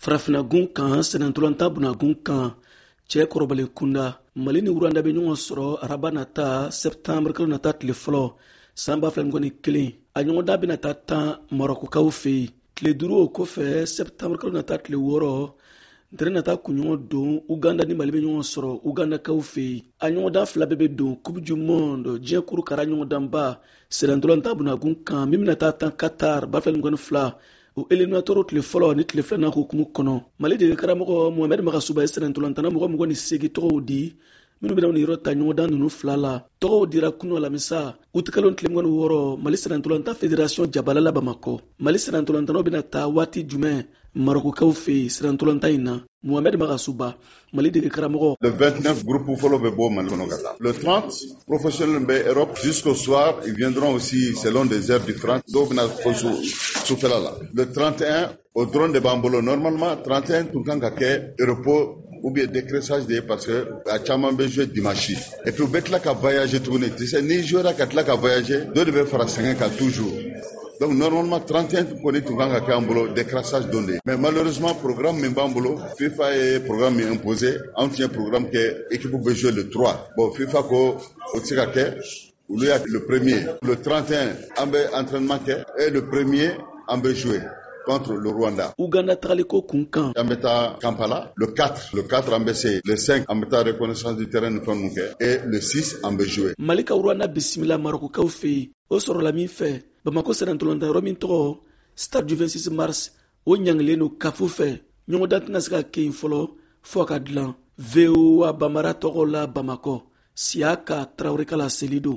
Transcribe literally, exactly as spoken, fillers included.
farafina gun kan senantolanta buna gun kan cɛ kɔrɔbalen kunda mali ni Rwanda bɛ ɲɔgɔn sɔrɔ araba nata septembre kalo nata tile fɔlɔ san ba fila ni kɔni kelen a ɲɔgɔndan bɛna taa tan marɔkokaw fɛ yen tile duuru o kɔfɛ septembre kalo nata tile wɔɔrɔ ntɛnɛn nata kunɲɔgɔn don Uganda ni Mali bɛ ɲɔgɔn sɔrɔ Ugandakaw fɛ yen a ɲɔgɔndan fila bɛɛ bɛ don Coupe du Monde diɲɛ kurukara ɲɔgɔndanba senantolanta buna gun kan min bɛna taa tan Qatar ba fila ni kɔni fila o eliminatoire tile fɔlɔ ni tile filanan hukumu kɔnɔ Mali dege karamɔgɔ Mohamed Magasuba ye senantolantana mɔgɔ mɔgɔ ni segi tɔgɔw di minnu bɛna ni yɔrɔ ta ɲɔgɔndan ninnu fila la tɔgɔw dira kunu alamisa utikalo tile mɔgɔ wɔɔrɔ Mali senantolanta fédération jabalala Bamakɔ Mali senantolantanaw bɛna taa waati jumɛn Marokokaw fɛ yen senantolanta in na Mohamed Magasuba Mali dege karamɔgɔ. Le vingt-neuf groupes fɔlɔ bɛ bɔ Mali kɔnɔ ka taa. Le trente professionnels bɛ Europe jusqu'au soir ils viendront aussi selon des heures différentes dɔw bɛna fɔ sufɛla la. Le trente et un au drone de b'an bolo normalement trente et un tun kan ka kɛ repos ou bien décrassage de parce que a caman bɛ jouer dimanche et puis u bɛ tila ka voyager tuguni tu sais ni jouera ka tila ka voyager dɔ de bɛ fara sɛgɛn kan toujours. Donc normalement trente et un kɔni tun kan ka kɛ an bolo décrassage don de mais malheureusement programme min b'an bolo FIFA ye programme min imposé anw tun ye programme kɛ équipe bɛ jouer le trois bon FIFA ko o tɛ se ka kɛ olu y'a le premier le trente et un an bɛ entraînement kɛ et le premier an bɛ jouer contre le Rwanda. Uganda tagaliko kunkan. An bɛ taa Kampala le quatre le quatre an bɛ se le cinq an bɛ taa reconnaissance du terrain ni fɛn ninnu kɛ et le six an bɛ jouer. Mali ka Rwanda bisimila Marokokaw fɛ yen o sɔrɔla min fɛ Bamako senantolanta yɔrɔ min tɔgɔ stade du vingt-six mars o ɲangilen don kafu fɛ ɲɔgɔndan tɛna se ka kɛ yen fɔlɔ fo a ka dilan V O A Bambara tɔgɔ la Bamakɔ Siaka Traoré ka laseli don.